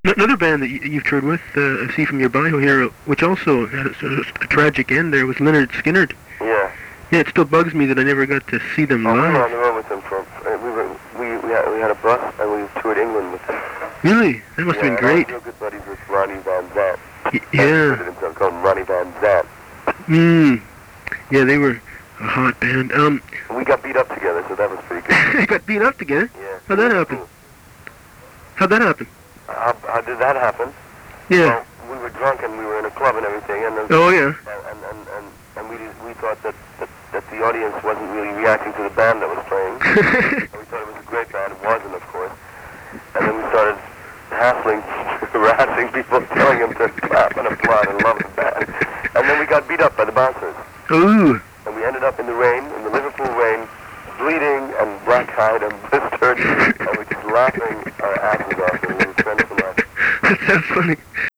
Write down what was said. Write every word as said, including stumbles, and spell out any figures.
Another band that you, you've toured with, uh, I see from your bio here, which also had a, sort of a tragic end there, was Leonard Skinner. Yeah. Yeah, it still bugs me that I never got to see them oh, live. We were on the road with them for, uh, we were, we, we, had, we had a bus and we toured England with them. Really? That must yeah, have been great. I was real good buddies with Ronnie Van Zant. Y yeah. He himself called Ronnie Van Zant. Hmm. Yeah, they were a hot band. Um. We got beat up together, so that was pretty good. They got beat up together? Yeah. How'd that happen? Cool. How'd that happen? How, how did that happen? Yeah. Well, we were drunk and we were in a club and everything, and then, oh yeah. and and and, and we we thought that, that that the audience wasn't really reacting to the band that was playing. And we thought it was a great band. It wasn't, of course. And then we started hassling, harassing people, telling them to clap and applaud and love the band. And then we got beat up by the bouncers. Ooh. And we ended up in the rain, in the Liverpool rain, bleeding and black-eyed and blistered, and we were just laughing our asses off, and we were friends for life. That's so funny.